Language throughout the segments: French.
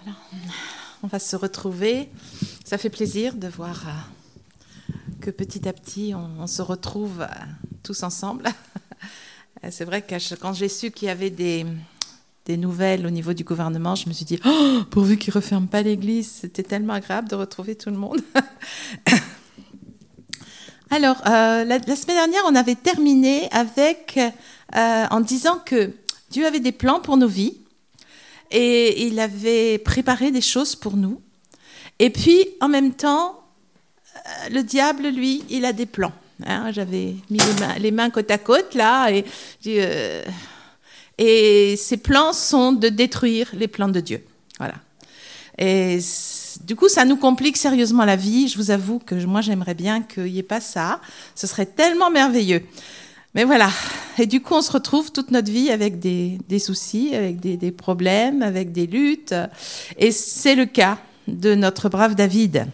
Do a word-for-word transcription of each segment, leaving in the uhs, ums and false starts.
Voilà. On va se retrouver. Ça fait plaisir de voir euh, que petit à petit, on, on se retrouve euh, tous ensemble. C'est vrai que quand j'ai su qu'il y avait des, des nouvelles au niveau du gouvernement, je me suis dit, oh, pourvu qu'ils ne referment pas l'église, c'était tellement agréable de retrouver tout le monde. Alors, euh, la, la semaine dernière, on avait terminé avec, euh, en disant que Dieu avait des plans pour nos vies et il avait préparé des choses pour nous. Et puis, en même temps, euh, le diable, lui, il a des plans. Hein, j'avais mis les mains, les mains côte à côte, là, et, euh, et ces plans sont de détruire les plans de Dieu. Voilà. Et du coup, ça nous complique sérieusement la vie. Je vous avoue que moi, j'aimerais bien qu'il n'y ait pas ça. Ce serait tellement merveilleux. Mais voilà. Et du coup, on se retrouve toute notre vie avec des, des soucis, avec des, des problèmes, avec des luttes. Et c'est le cas de notre brave David.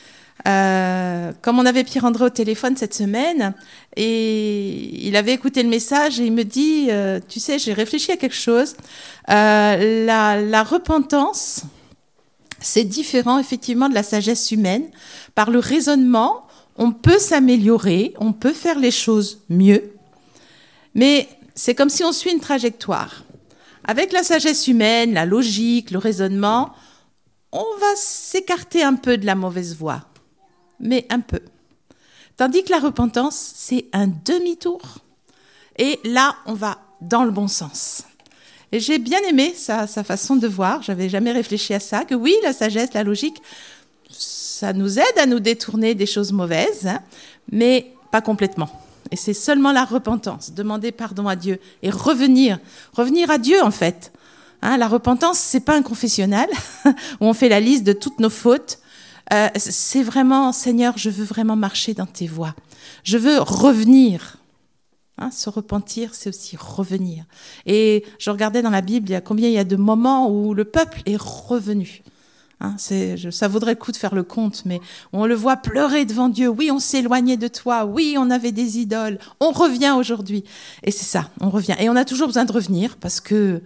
Euh, comme on avait Pierre-André au téléphone cette semaine, et il avait écouté le message et il me dit, euh, tu sais, j'ai réfléchi à quelque chose. Euh, la, la repentance, c'est différent effectivement de la sagesse humaine. Par le raisonnement, on peut s'améliorer, on peut faire les choses mieux, mais c'est comme si on suit une trajectoire. Avec la sagesse humaine, la logique, le raisonnement, on va s'écarter un peu de la mauvaise voie, mais un peu. Tandis que la repentance, c'est un demi-tour. Et là, on va dans le bon sens. Et j'ai bien aimé sa, sa façon de voir. J'avais jamais réfléchi à ça, que oui, la sagesse, la logique, ça nous aide à nous détourner des choses mauvaises, hein, mais pas complètement. Et c'est seulement la repentance, demander pardon à Dieu et revenir, revenir à Dieu en fait. Hein, la repentance, c'est pas un confessionnal où on fait la liste de toutes nos fautes. Euh, c'est vraiment, Seigneur, je veux vraiment marcher dans tes voies. Je veux revenir. Hein, se repentir, c'est aussi revenir. Et je regardais dans la Bible, il y a combien il y a de moments où le peuple est revenu. Hein, c'est, je, ça vaudrait le coup de faire le compte, mais on le voit pleurer devant Dieu. Oui, on s'éloignait de toi. Oui, on avait des idoles. On revient aujourd'hui. Et c'est ça, on revient. Et on a toujours besoin de revenir parce que,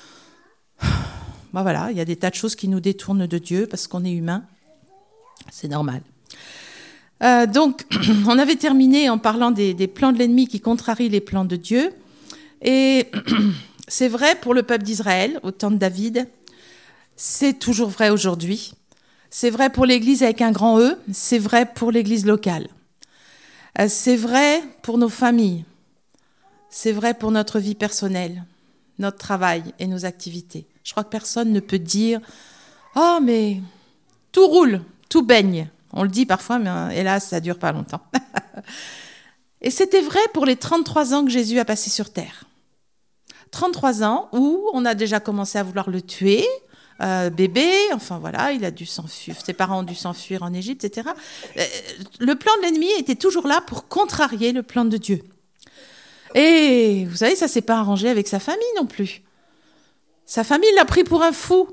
ben voilà, il y a des tas de choses qui nous détournent de Dieu parce qu'on est humain. C'est normal. Euh, donc, on avait terminé en parlant des, des plans de l'ennemi qui contrarient les plans de Dieu. Et c'est vrai pour le peuple d'Israël, au temps de David. C'est toujours vrai aujourd'hui. C'est vrai pour l'Église avec un grand E. C'est vrai pour l'Église locale. Euh, c'est vrai pour nos familles. C'est vrai pour notre vie personnelle, notre travail et nos activités. Je crois que personne ne peut dire « Oh, mais tout roule, tout baigne ». On le dit parfois, mais hélas, ça ne dure pas longtemps. Et c'était vrai pour les trente-trois ans que Jésus a passé sur terre. trente-trois ans où on a déjà commencé à vouloir le tuer, euh, bébé, enfin voilà, il a dû s'enfuir, ses parents ont dû s'enfuir en Égypte, et cetera. Le plan de l'ennemi était toujours là pour contrarier le plan de Dieu. Et vous savez, ça ne s'est pas arrangé avec sa famille non plus. Sa famille l'a pris pour un fou.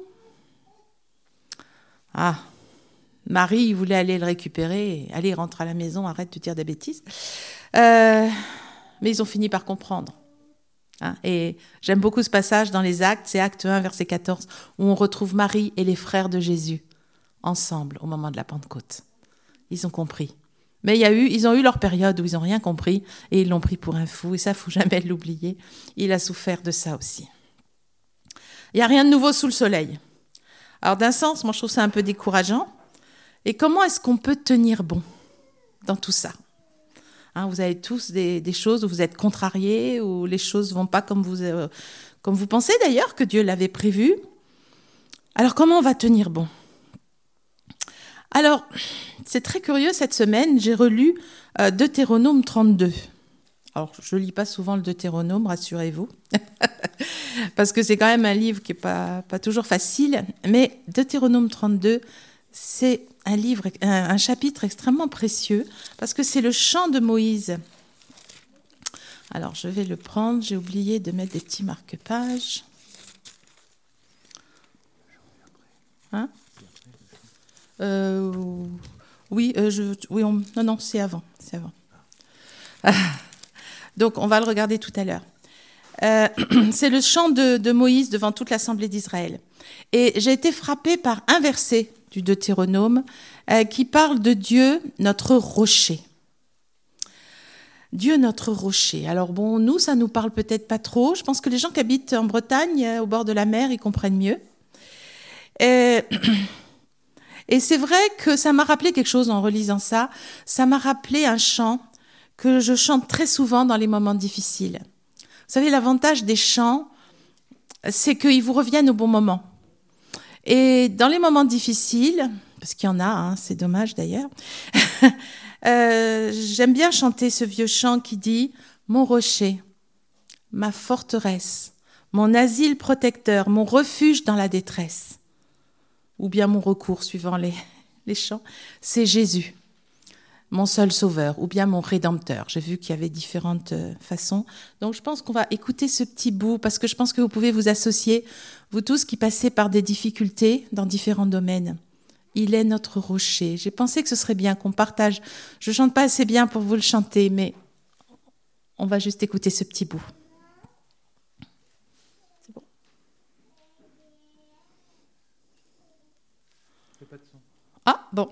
Ah, Marie, il voulait aller le récupérer. Allez, rentre à la maison, arrête de dire des bêtises. Euh, mais ils ont fini par comprendre. Hein, et j'aime beaucoup ce passage dans les Actes, c'est Acte un, verset quatorze, où on retrouve Marie et les frères de Jésus ensemble au moment de la Pentecôte. Ils ont compris. Mais il y a eu, ils ont eu leur période où ils n'ont rien compris et ils l'ont pris pour un fou. Et ça, il ne faut jamais l'oublier. Il a souffert de ça aussi. Il n'y a rien de nouveau sous le soleil. Alors d'un sens, moi je trouve ça un peu décourageant. Et comment est-ce qu'on peut tenir bon dans tout ça ? Hein, vous avez tous des, des choses où vous êtes contrariés, où les choses ne vont pas comme vous, euh, comme vous pensez d'ailleurs que Dieu l'avait prévu. Alors comment on va tenir bon ? Alors, c'est très curieux, cette semaine, j'ai relu euh, Deutéronome trente-deux. Alors, je ne lis pas souvent le Deutéronome, rassurez-vous, parce que c'est quand même un livre qui n'est pas, pas toujours facile, mais Deutéronome trente-deux, c'est un livre, un, un chapitre extrêmement précieux, parce que c'est le chant de Moïse. Alors, je vais le prendre, j'ai oublié de mettre des petits marque-pages. Hein ? Euh, oui, euh, je, oui on, non, non, c'est avant. C'est avant. Donc, on va le regarder tout à l'heure. Euh, c'est le chant de, de Moïse devant toute l'assemblée d'Israël. Et j'ai été frappée par un verset du Deutéronome euh, qui parle de Dieu, notre rocher. Dieu, notre rocher. Alors bon, nous, ça nous parle peut-être pas trop. Je pense que les gens qui habitent en Bretagne, euh, au bord de la mer, ils comprennent mieux. Et, et c'est vrai que ça m'a rappelé quelque chose en relisant ça. Ça m'a rappelé un chant que je chante très souvent dans les moments difficiles. Vous savez, l'avantage des chants, c'est qu'ils vous reviennent au bon moment. Et dans les moments difficiles, parce qu'il y en a, hein, c'est dommage d'ailleurs, euh, j'aime bien chanter ce vieux chant qui dit « Mon rocher, ma forteresse, mon asile protecteur, mon refuge dans la détresse », ou bien mon recours, suivant les, les chants, c'est Jésus. Mon seul sauveur, ou bien mon rédempteur. J'ai vu qu'il y avait différentes euh, façons. Donc je pense qu'on va écouter ce petit bout, parce que je pense que vous pouvez vous associer, vous tous qui passez par des difficultés dans différents domaines. Il est notre rocher. J'ai pensé que ce serait bien qu'on partage. Je ne chante pas assez bien pour vous le chanter, mais on va juste écouter ce petit bout. C'est bon. Pas de son. Ah, bon.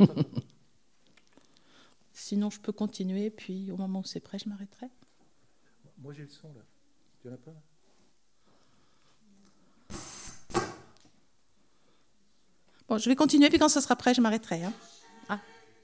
Sinon, je peux continuer, puis au moment où c'est prêt, je m'arrêterai. Moi, j'ai le son, là. Tu en as pas, là ? Bon, je vais continuer, puis quand ça sera prêt, je m'arrêterai. Hein. Ah.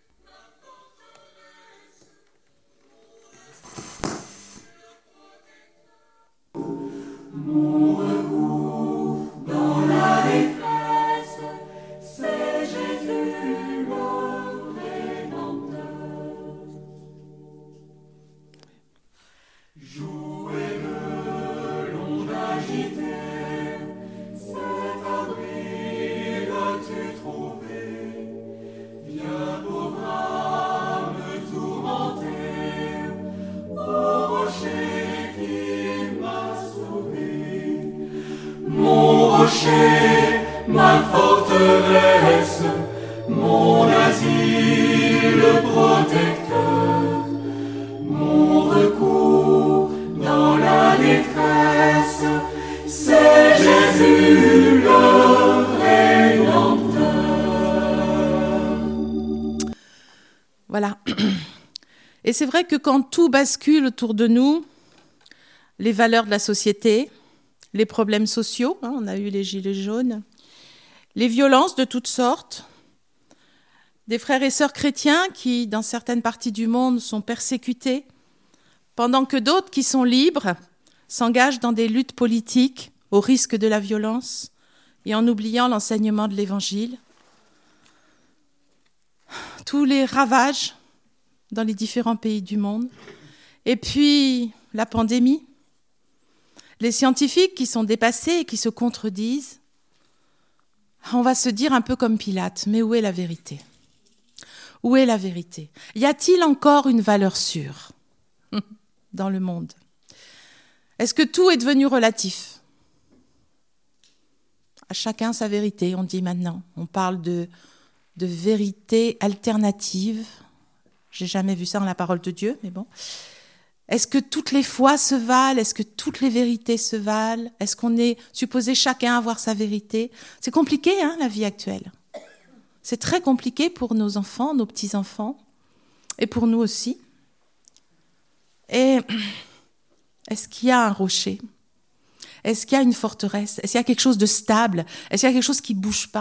Mon recours dans la détresse, c'est Jésus le Rédempteur. Jouez de l'onde agitée, cet abri as-tu trouvé? Viens pauvre âme tourmentée, au rocher qui m'a sauvé. Mon rocher, ma forteresse, mon asile protecteur, mon recours dans la détresse, c'est Jésus le Rédempteur. Voilà. Et c'est vrai que quand tout bascule autour de nous, les valeurs de la société, les problèmes sociaux, hein, on a eu les gilets jaunes, les violences de toutes sortes, des frères et sœurs chrétiens qui, dans certaines parties du monde, sont persécutés, pendant que d'autres qui sont libres s'engagent dans des luttes politiques au risque de la violence et en oubliant l'enseignement de l'Évangile. Tous les ravages dans les différents pays du monde. Et puis, la pandémie. Les scientifiques qui sont dépassés et qui se contredisent. On va se dire un peu comme Pilate, mais où est la vérité ? Où est la vérité ? Y a-t-il encore une valeur sûre dans le monde ? Est-ce que tout est devenu relatif ? À chacun sa vérité, on dit maintenant. On parle de, de vérité alternative. J'ai jamais vu ça dans la parole de Dieu, mais bon. Est-ce que toutes les foi se valent ? Est-ce que toutes les vérités se valent ? Est-ce qu'on est supposé chacun avoir sa vérité ? C'est compliqué, hein, la vie actuelle. C'est très compliqué pour nos enfants, nos petits-enfants, et pour nous aussi. Et est-ce qu'il y a un rocher ? Est-ce qu'il y a une forteresse ? Est-ce qu'il y a quelque chose de stable ? Est-ce qu'il y a quelque chose qui ne bouge pas ?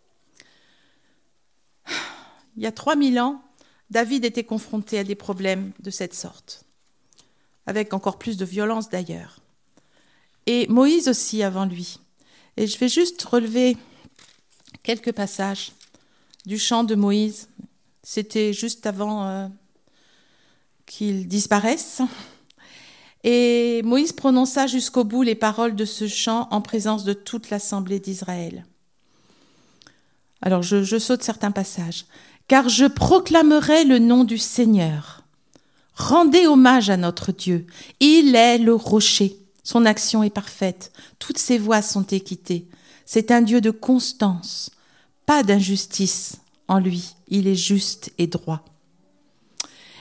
Il y a trois mille ans, David était confronté à des problèmes de cette sorte, avec encore plus de violence d'ailleurs. Et Moïse aussi avant lui. Et je vais juste relever quelques passages du chant de Moïse. C'était juste avant euh, qu'il disparaisse. Et Moïse prononça jusqu'au bout les paroles de ce chant en présence de toute l'assemblée d'Israël. Alors je, je saute certains passages. « Car je proclamerai le nom du Seigneur. Rendez hommage à notre Dieu. Il est le rocher. Son action est parfaite. Toutes ses voies sont équitées. C'est un Dieu de constance. Pas d'injustice en lui. Il est juste et droit. »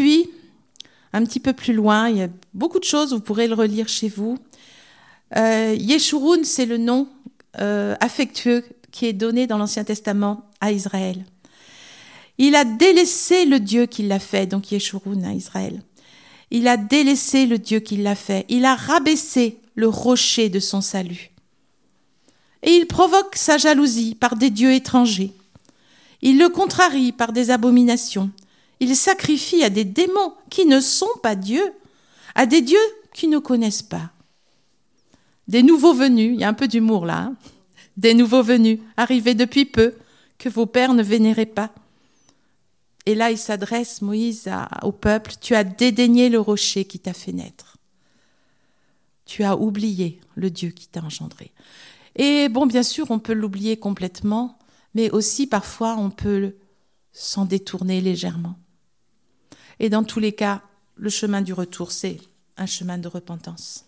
Et puis, un petit peu plus loin. Il y a beaucoup de choses, vous pourrez le relire chez vous. Euh, Yeshurun, c'est le nom euh, affectueux qui est donné dans l'Ancien Testament à Israël. Il a délaissé le Dieu qui l'a fait, donc Yeshurun à Israël. Il a délaissé le Dieu qui l'a fait. Il a rabaissé le rocher de son salut. Et il provoque sa jalousie par des dieux étrangers. Il le contrarie par des abominations. Il sacrifie à des démons qui ne sont pas dieux, à des dieux qui ne connaissent pas. Des nouveaux venus, il y a un peu d'humour là, hein, des nouveaux venus, arrivés depuis peu, que vos pères ne vénéraient pas. Et là, il s'adresse, Moïse, à, au peuple, « Tu as dédaigné le rocher qui t'a fait naître. Tu as oublié le Dieu qui t'a engendré. » Et bon, bien sûr, on peut l'oublier complètement, mais aussi parfois, on peut s'en détourner légèrement. Et dans tous les cas, le chemin du retour, c'est un chemin de repentance.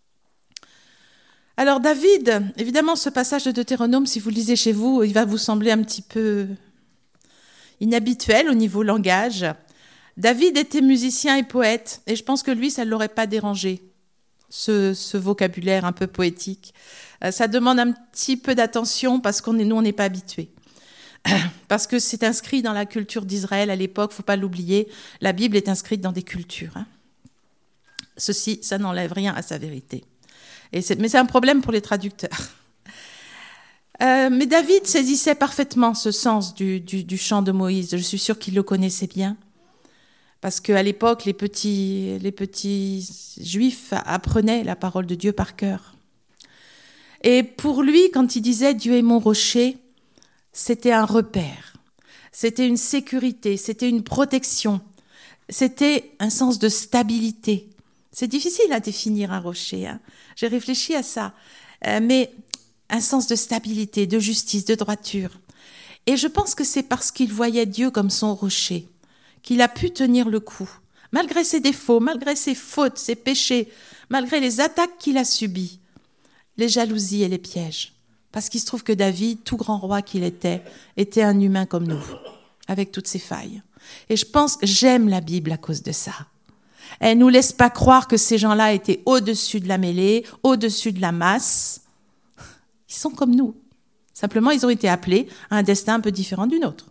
Alors David, évidemment, ce passage de Deutéronome, si vous le lisez chez vous, il va vous sembler un petit peu inhabituel au niveau langage. David était musicien et poète, et je pense que lui, ça ne l'aurait pas dérangé, ce, ce vocabulaire un peu poétique. Euh, ça demande un petit peu d'attention parce qu'on est, nous, on n'est pas habitués. Parce que c'est inscrit dans la culture d'Israël à l'époque, il ne faut pas l'oublier, la Bible est inscrite dans des cultures. Hein. Ceci, ça n'enlève rien à sa vérité. Et c'est, mais c'est un problème pour les traducteurs. Euh, mais David saisissait parfaitement ce sens du, du, du chant de Moïse. Je suis sûre qu'il le connaissait bien. Parce qu'à l'époque, les petits, les petits juifs apprenaient la parole de Dieu par cœur. Et pour lui, quand il disait « Dieu est mon rocher », c'était un repère. C'était une sécurité, c'était une protection. C'était un sens de stabilité. C'est difficile à définir un rocher. Hein. J'ai réfléchi à ça. Euh, mais... un sens de stabilité, de justice, de droiture. Et je pense que c'est parce qu'il voyait Dieu comme son rocher qu'il a pu tenir le coup, malgré ses défauts, malgré ses fautes, ses péchés, malgré les attaques qu'il a subies, les jalousies et les pièges. Parce qu'il se trouve que David, tout grand roi qu'il était, était un humain comme nous, avec toutes ses failles. Et je pense que j'aime la Bible à cause de ça. Elle ne nous laisse pas croire que ces gens-là étaient au-dessus de la mêlée, au-dessus de la masse. Ils sont comme nous. Simplement, ils ont été appelés à un destin un peu différent du nôtre.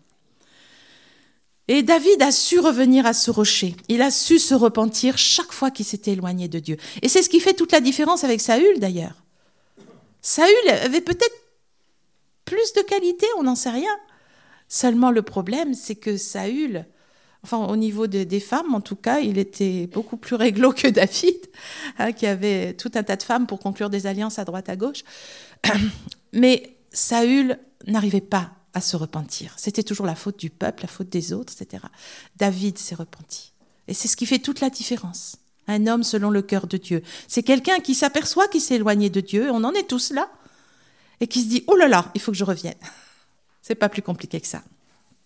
Et David a su revenir à ce rocher. Il a su se repentir chaque fois qu'il s'était éloigné de Dieu. Et c'est ce qui fait toute la différence avec Saül, d'ailleurs. Saül avait peut-être plus de qualité, on n'en sait rien. Seulement, le problème, c'est que Saül, enfin, au niveau de, des femmes, en tout cas, il était beaucoup plus réglo que David, hein, qui avait tout un tas de femmes pour conclure des alliances à droite à gauche. Mais Saül n'arrivait pas à se repentir. C'était toujours la faute du peuple, la faute des autres, et cetera. David s'est repenti. Et c'est ce qui fait toute la différence. Un homme selon le cœur de Dieu. C'est quelqu'un qui s'aperçoit qu'il s'est éloigné de Dieu, on en est tous là, et qui se dit « Oh là là, il faut que je revienne ». C'est pas plus compliqué que ça.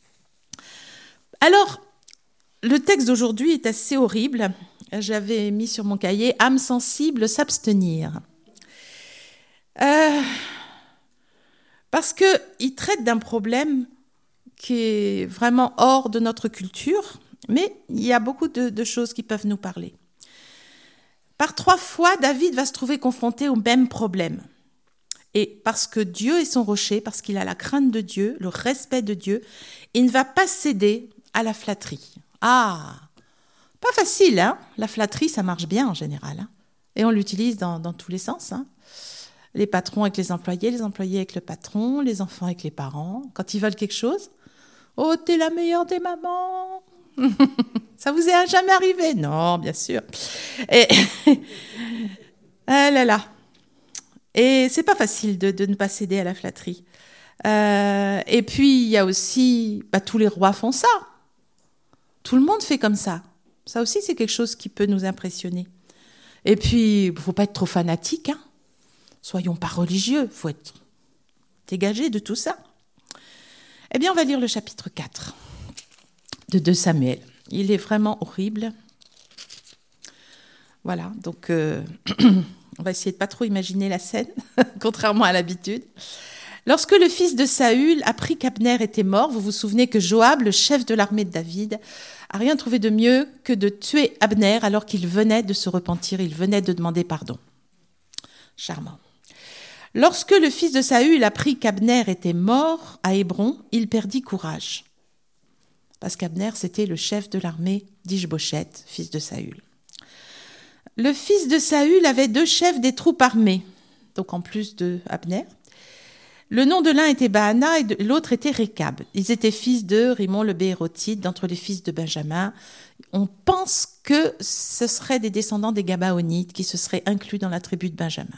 Alors, le texte d'aujourd'hui est assez horrible. J'avais mis sur mon cahier « Âme sensible, s'abstenir ». Euh, parce qu'il traite d'un problème qui est vraiment hors de notre culture, mais il y a beaucoup de, de choses qui peuvent nous parler. Par trois fois, David va se trouver confronté au même problème. Et parce que Dieu est son rocher, parce qu'il a la crainte de Dieu, le respect de Dieu, il ne va pas céder à la flatterie. Ah, pas facile, hein ? La flatterie, ça marche bien en général. Hein ? Et on l'utilise dans, dans tous les sens, hein ? Les patrons avec les employés, les employés avec le patron, les enfants avec les parents. Quand ils veulent quelque chose, « Oh, t'es la meilleure des mamans !» Ça vous est jamais arrivé? Non, bien sûr. Et ah là là. Et c'est pas facile de, de ne pas céder à la flatterie. Euh, et puis, il y a aussi... Bah, tous les rois font ça. Tout le monde fait comme ça. Ça aussi, c'est quelque chose qui peut nous impressionner. Et puis, il ne faut pas être trop fanatique, hein. Soyons pas religieux, il faut être dégagé de tout ça. Eh bien, on va lire le chapitre quatre de deux Samuel. Il est vraiment horrible. Voilà, donc euh, on va essayer de pas trop imaginer la scène, contrairement à l'habitude. Lorsque le fils de Saül apprit qu'Abner était mort, vous vous souvenez que Joab, le chef de l'armée de David, a rien trouvé de mieux que de tuer Abner alors qu'il venait de se repentir, il venait de demander pardon. Charmant. Lorsque le fils de Saül apprit qu'Abner était mort à Hébron, il perdit courage. Parce qu'Abner, c'était le chef de l'armée d'Ish-Boshet, fils de Saül. Le fils de Saül avait deux chefs des troupes armées, donc en plus de Abner. Le nom de l'un était Baana et de l'autre était Récab. Ils étaient fils de Rimon le Béérothite, d'entre les fils de Benjamin. On pense que ce seraient des descendants des Gabaonites qui se seraient inclus dans la tribu de Benjamin.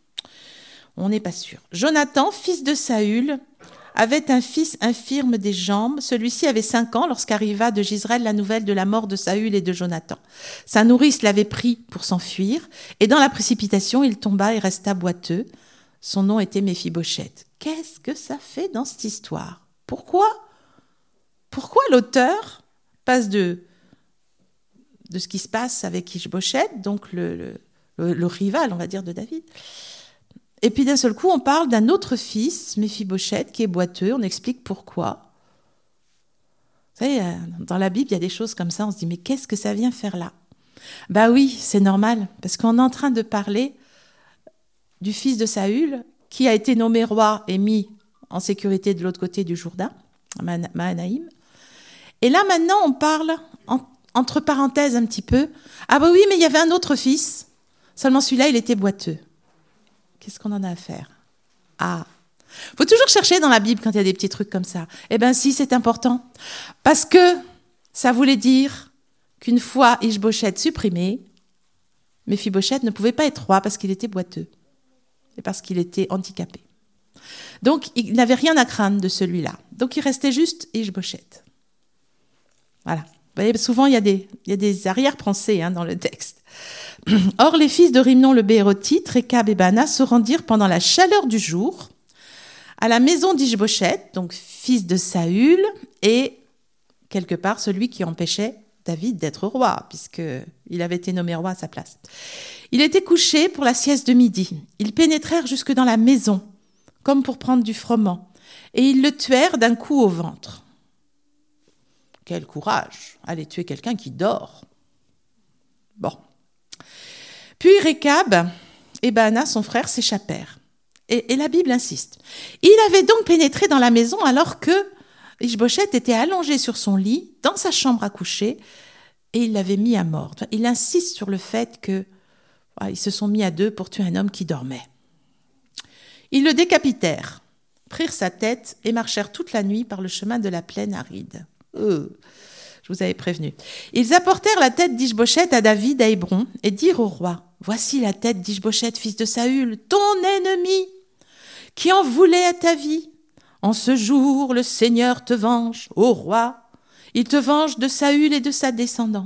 On n'est pas sûr. Jonathan, fils de Saül, avait un fils infirme des jambes. Celui-ci avait cinq ans lorsqu'arriva de Gisraël la nouvelle de la mort de Saül et de Jonathan. Sa nourrice l'avait pris pour s'enfuir, et dans la précipitation, il tomba et resta boiteux. Son nom était Méphibosheth. Qu'est-ce que ça fait dans cette histoire ? Pourquoi ? Pourquoi l'auteur passe de, de ce qui se passe avec Ish-Boshet, donc le, le, le, le rival, on va dire, de David, et puis d'un seul coup, on parle d'un autre fils, Méphibosheth, qui est boiteux, on explique pourquoi. Vous savez, dans la Bible, il y a des choses comme ça, on se dit, mais qu'est-ce que ça vient faire là ? Bah oui, c'est normal, parce qu'on est en train de parler du fils de Saül, qui a été nommé roi et mis en sécurité de l'autre côté du Jourdain, à Mahanaïm. Et là, maintenant, on parle, en, entre parenthèses un petit peu, ah bah oui, mais il y avait un autre fils, seulement celui-là, il était boiteux. Qu'est-ce qu'on en a à faire ? Ah, faut toujours chercher dans la Bible quand il y a des petits trucs comme ça. Eh bien si, c'est important, parce que ça voulait dire qu'une fois Ish-Boshet supprimé, Méphibosheth ne pouvait pas être roi parce qu'il était boiteux. Et parce qu'il était handicapé. Donc, il n'avait rien à craindre de celui-là. Donc, il restait juste Ish-Boshet. Voilà. Vous voyez, souvent, il y a des, il y a des arrière-pensées hein, dans le texte. Or, les fils de Rimnon le Béérothite, Récab et Baana, se rendirent pendant la chaleur du jour à la maison d'Ish-Boshet, donc fils de Saül, et quelque part celui qui empêchait David d'être roi, puisqu'il avait été nommé roi à sa place. Il était couché pour la sieste de midi. Ils pénétrèrent jusque dans la maison, comme pour prendre du froment, et ils le tuèrent d'un coup au ventre. Quel courage, aller tuer quelqu'un qui dort. Bon. Puis Récab et Baana, son frère, s'échappèrent. Et, et la Bible insiste. Il avait donc pénétré dans la maison alors que Ish-Boshet était allongé sur son lit, dans sa chambre à coucher, et il l'avait mis à mort. Il insiste sur le fait que ils se sont mis à deux pour tuer un homme qui dormait. Ils le décapitèrent, prirent sa tête et marchèrent toute la nuit par le chemin de la plaine aride. Euh, je vous avais prévenu. Ils apportèrent la tête d'Ish-Boshet à David à Hébron et dirent au roi, « Voici la tête d'Ish-Boshet, fils de Saül, ton ennemi, qui en voulait à ta vie. En ce jour, le Seigneur te venge, ô roi. Il te venge de Saül et de sa descendance. »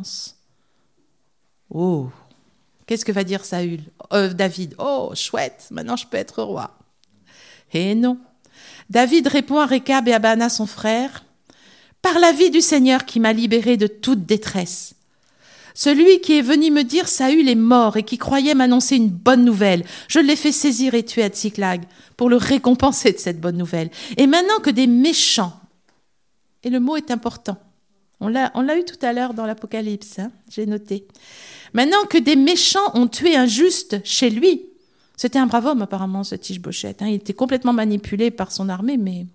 Oh, qu'est-ce que va dire Saül, euh, David ? Oh, chouette, maintenant je peux être roi. Et non. David répond à Récab et à Baana, son frère, « Par la vie du Seigneur qui m'a libéré de toute détresse. Celui qui est venu me dire Saül est mort et qui croyait m'annoncer une bonne nouvelle, je l'ai fait saisir et tuer à Tsiklag pour le récompenser de cette bonne nouvelle. Et maintenant que des méchants, et le mot est important, on l'a, on l'a eu tout à l'heure dans l'Apocalypse, hein, j'ai noté. Maintenant que des méchants ont tué un juste chez lui, c'était un brave homme apparemment, ce Ish-Boshet, hein, il était complètement manipulé par son armée, mais...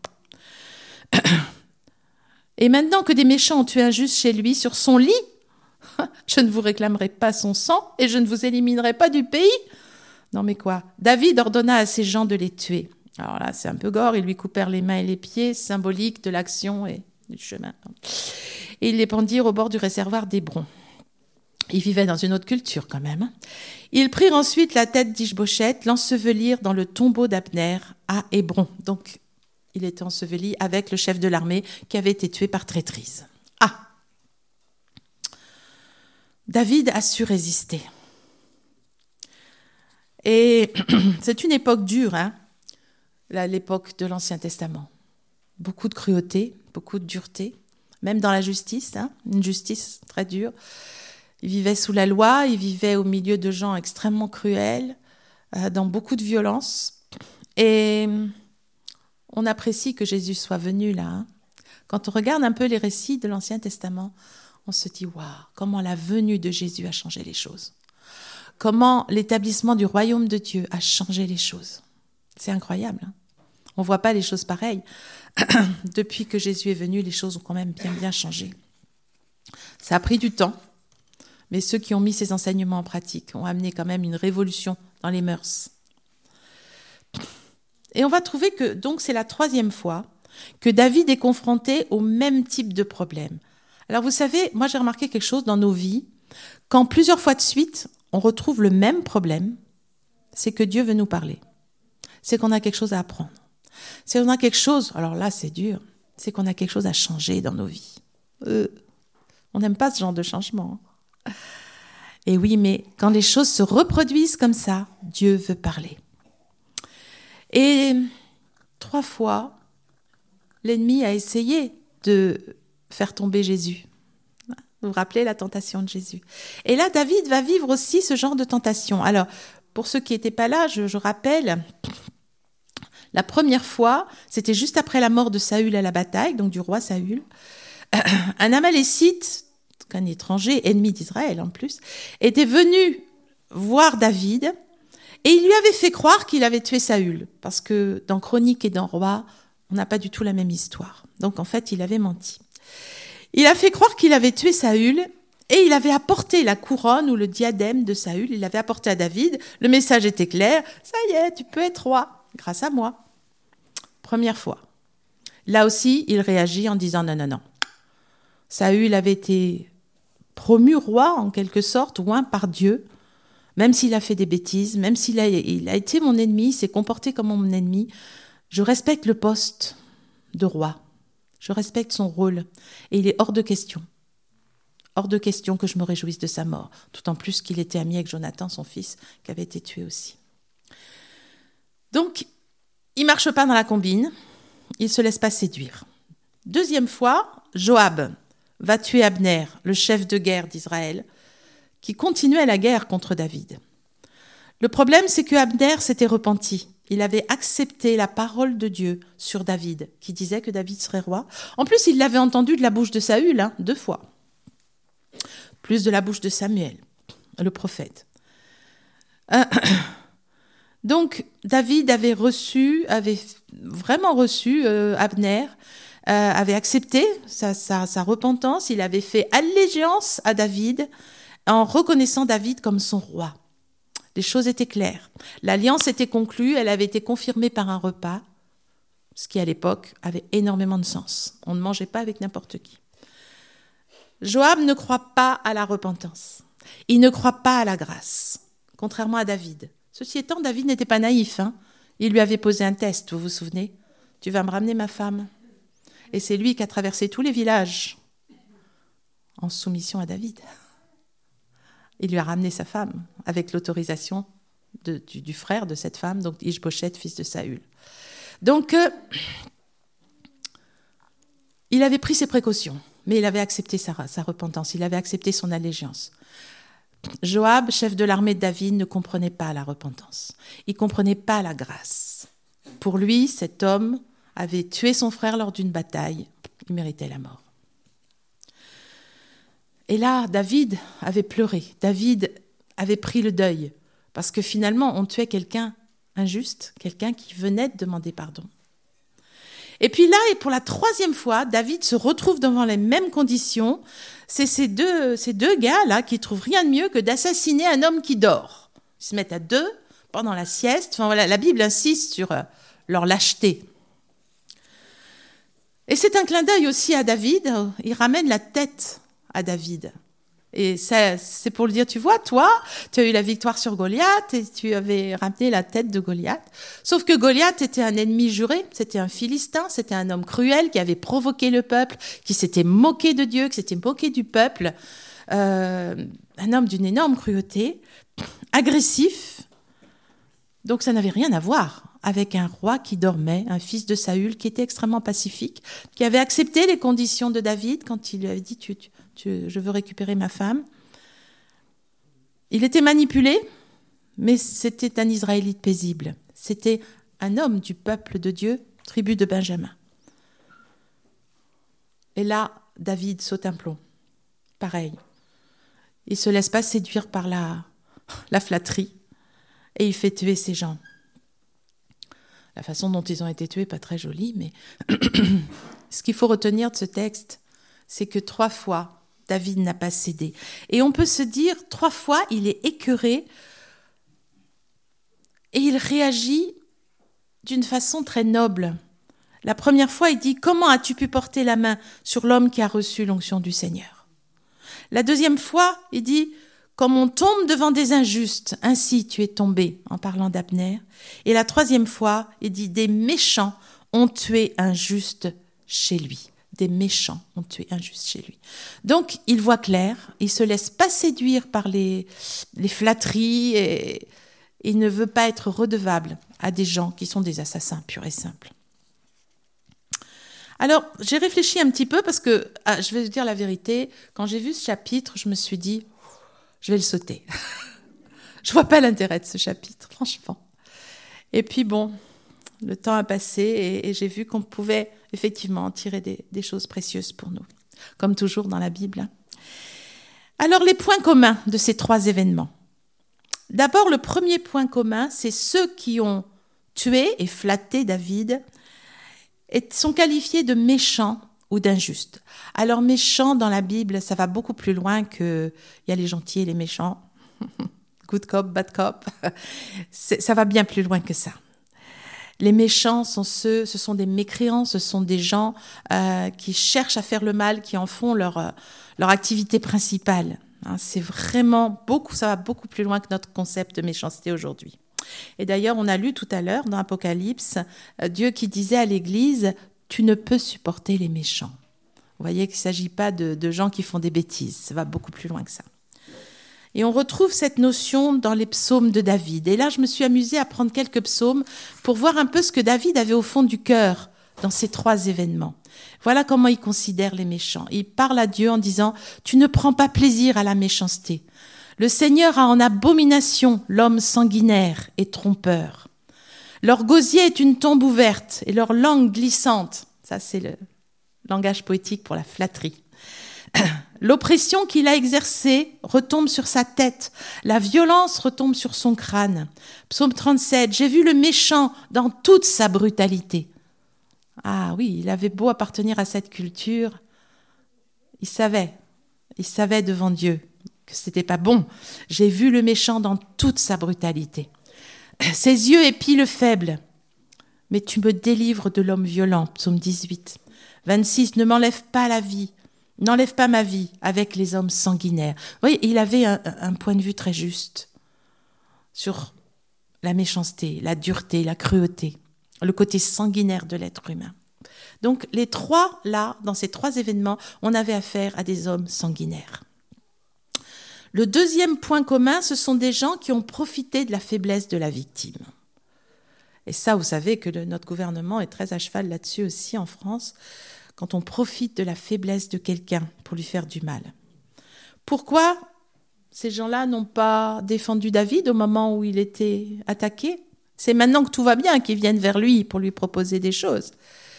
Et maintenant que des méchants ont tué un juste chez lui sur son lit, je ne vous réclamerai pas son sang et je ne vous éliminerai pas du pays. Non mais quoi ? David ordonna à ses gens de les tuer. Alors là, c'est un peu gore, ils lui coupèrent les mains et les pieds, symbolique de l'action et du chemin. Et ils les pendirent au bord du réservoir d'Hébron. Ils vivaient dans une autre culture quand même. Ils prirent ensuite la tête d'Ish-Boshet, l'ensevelirent dans le tombeau d'Abner à Hébron. Donc, il était enseveli avec le chef de l'armée qui avait été tué par traîtrise. Ah ! David a su résister. Et c'est une époque dure, hein, l'époque de l'Ancien Testament. Beaucoup de cruauté, beaucoup de dureté, même dans la justice, hein, une justice très dure. Il vivait sous la loi, il vivait au milieu de gens extrêmement cruels, euh, dans beaucoup de violence. Et on apprécie que Jésus soit venu là. Hein. Quand on regarde un peu les récits de l'Ancien Testament, on se dit, waouh, comment la venue de Jésus a changé les choses. Comment l'établissement du royaume de Dieu a changé les choses. C'est incroyable. Hein. On ne voit pas les choses pareilles. Depuis que Jésus est venu, les choses ont quand même bien, bien changé. Ça a pris du temps, mais ceux qui ont mis ces enseignements en pratique ont amené quand même une révolution dans les mœurs. Et on va trouver que, donc, c'est la troisième fois que David est confronté au même type de problème. Alors, vous savez, moi, j'ai remarqué quelque chose dans nos vies. Quand plusieurs fois de suite, on retrouve le même problème, c'est que Dieu veut nous parler. C'est qu'on a quelque chose à apprendre. C'est qu'on a quelque chose, alors là, c'est dur, c'est qu'on a quelque chose à changer dans nos vies. Euh, on n'aime pas ce genre de changement. Et oui, mais quand les choses se reproduisent comme ça, Dieu veut parler. Et trois fois, l'ennemi a essayé de faire tomber Jésus. Vous vous rappelez la tentation de Jésus. Et là, David va vivre aussi ce genre de tentation. Alors, pour ceux qui n'étaient pas là, je, je rappelle, la première fois, c'était juste après la mort de Saül à la bataille, donc du roi Saül. Un Amalécite, un étranger, ennemi d'Israël en plus, était venu voir David et il lui avait fait croire qu'il avait tué Saül. Parce que dans Chroniques et dans Rois, on n'a pas du tout la même histoire. Donc en fait, il avait menti. Il a fait croire qu'il avait tué Saül et il avait apporté la couronne ou le diadème de Saül. Il l'avait apporté à David. Le message était clair. Ça y est, tu peux être roi, grâce à moi. Première fois. Là aussi, il réagit en disant non, non, non. Saül avait été promu roi en quelque sorte, oint par Dieu, même s'il a fait des bêtises, même s'il a, il a été mon ennemi, il s'est comporté comme mon ennemi. Je respecte le poste de roi. Je respecte son rôle. Et il est hors de question. Hors de question que je me réjouisse de sa mort. D'autant plus qu'il était ami avec Jonathan, son fils, qui avait été tué aussi. Donc, il ne marche pas dans la combine. Il ne se laisse pas séduire. Deuxième fois, Joab va tuer Abner, le chef de guerre d'Israël, qui continuait la guerre contre David. Le problème, c'est que Abner s'était repenti. Il avait accepté la parole de Dieu sur David, qui disait que David serait roi. En plus, il l'avait entendu de la bouche de Saül, hein, deux fois. Plus de la bouche de Samuel, le prophète. Euh, donc, David avait reçu, avait vraiment reçu euh, Abner, euh, avait accepté sa, sa, sa repentance. Il avait fait allégeance à David en reconnaissant David comme son roi. Les choses étaient claires. L'alliance était conclue, elle avait été confirmée par un repas, ce qui à l'époque avait énormément de sens. On ne mangeait pas avec n'importe qui. Joab ne croit pas à la repentance. Il ne croit pas à la grâce, contrairement à David. Ceci étant, David n'était pas naïf. Hein. Il lui avait posé un test, vous vous souvenez ? Tu vas me ramener ma femme. Et c'est lui qui a traversé tous les villages en soumission à David. Il lui a ramené sa femme, avec l'autorisation de, du, du frère de cette femme, donc Ishbosheth, fils de Saül. Donc, euh, il avait pris ses précautions, mais il avait accepté sa, sa repentance, il avait accepté son allégeance. Joab, chef de l'armée de David, ne comprenait pas la repentance. Il ne comprenait pas la grâce. Pour lui, cet homme avait tué son frère lors d'une bataille. Il méritait la mort. Et là, David avait pleuré. David avait pris le deuil. Parce que finalement, on tuait quelqu'un injuste, quelqu'un qui venait de demander pardon. Et puis là, et pour la troisième fois, David se retrouve devant les mêmes conditions. C'est ces deux, ces deux gars-là qui trouvent rien de mieux que d'assassiner un homme qui dort. Ils se mettent à deux pendant la sieste. Enfin voilà, la Bible insiste sur leur lâcheté. Et c'est un clin d'œil aussi à David. Il ramène la tête à David. Et ça, c'est pour le dire, tu vois, toi, tu as eu la victoire sur Goliath et tu avais ramené la tête de Goliath. Sauf que Goliath était un ennemi juré, c'était un Philistin, c'était un homme cruel qui avait provoqué le peuple, qui s'était moqué de Dieu, qui s'était moqué du peuple. Euh, un homme d'une énorme cruauté, agressif. Donc ça n'avait rien à voir avec un roi qui dormait, un fils de Saül qui était extrêmement pacifique, qui avait accepté les conditions de David quand il lui avait dit tu, tu, tu, je veux récupérer ma femme. Il était manipulé, mais c'était un Israélite paisible. C'était un homme du peuple de Dieu tribu de Benjamin. Et là, David saute un plomb. Pareil. Il ne se laisse pas séduire par la, la flatterie et il fait tuer ces gens. La façon dont ils ont été tués n'est pas très jolie, mais ce qu'il faut retenir de ce texte, c'est que trois fois, David n'a pas cédé. Et on peut se dire, trois fois, il est écœuré et il réagit d'une façon très noble. La première fois, il dit « Comment as-tu pu porter la main sur l'homme qui a reçu l'onction du Seigneur ?» La deuxième fois, il dit « Comme on tombe devant des injustes, ainsi tu es tombé » en parlant d'Abner. Et la troisième fois, il dit « Des méchants ont tué un juste chez lui. » Des méchants ont tué un juste chez lui. Donc, il voit clair, il ne se laisse pas séduire par les, les flatteries et il ne veut pas être redevable à des gens qui sont des assassins purs et simples. Alors, j'ai réfléchi un petit peu parce que, ah, je vais vous dire la vérité, quand j'ai vu ce chapitre, je me suis dit, je vais le sauter. Je vois pas l'intérêt de ce chapitre, franchement. Et puis bon, le temps a passé et, et j'ai vu qu'on pouvait effectivement en tirer des, des choses précieuses pour nous, comme toujours dans la Bible. Alors, les points communs de ces trois événements. D'abord, le premier point commun, c'est ceux qui ont tué et flatté David et sont qualifiés de méchants ou d'injustes. Alors, méchants dans la Bible, ça va beaucoup plus loin que il y a les gentils et les méchants. Good cop, bad cop. C'est, ça va bien plus loin que ça. Les méchants sont ceux, ce sont des mécréants, ce sont des gens euh, qui cherchent à faire le mal, qui en font leur, euh, leur activité principale. Hein, c'est vraiment beaucoup, ça va beaucoup plus loin que notre concept de méchanceté aujourd'hui. Et d'ailleurs, on a lu tout à l'heure dans Apocalypse, euh, Dieu qui disait à l'Église, « Tu ne peux supporter les méchants ». Vous voyez qu'il ne s'agit pas de, de gens qui font des bêtises, ça va beaucoup plus loin que ça. Et on retrouve cette notion dans les psaumes de David. Et là, je me suis amusée à prendre quelques psaumes pour voir un peu ce que David avait au fond du cœur dans ces trois événements. Voilà comment il considère les méchants. Il parle à Dieu en disant « Tu ne prends pas plaisir à la méchanceté. Le Seigneur a en abomination l'homme sanguinaire et trompeur. Leur gosier est une tombe ouverte et leur langue glissante. » Ça, c'est le langage poétique pour la flatterie. L'oppression qu'il a exercée retombe sur sa tête. La violence retombe sur son crâne. Psaume trente-sept. J'ai vu le méchant dans toute sa brutalité. Ah oui, il avait beau appartenir à cette culture. Il savait, il savait devant Dieu que c'était pas bon. J'ai vu le méchant dans toute sa brutalité. Ses yeux épient le faible. Mais tu me délivres de l'homme violent. Psaume dix-huit. vingt-six. Ne m'enlève pas la vie. N'enlève pas ma vie avec les hommes sanguinaires. Vous voyez, il avait un, un point de vue très juste sur la méchanceté, la dureté, la cruauté, le côté sanguinaire de l'être humain. Donc, les trois, là, dans ces trois événements, on avait affaire à des hommes sanguinaires. Le deuxième point commun, ce sont des gens qui ont profité de la faiblesse de la victime. Et ça, vous savez que le, notre gouvernement est très à cheval là-dessus aussi en France, quand on profite de la faiblesse de quelqu'un pour lui faire du mal. Pourquoi ces gens-là n'ont pas défendu David au moment où il était attaqué ? C'est maintenant que tout va bien qu'ils viennent vers lui pour lui proposer des choses.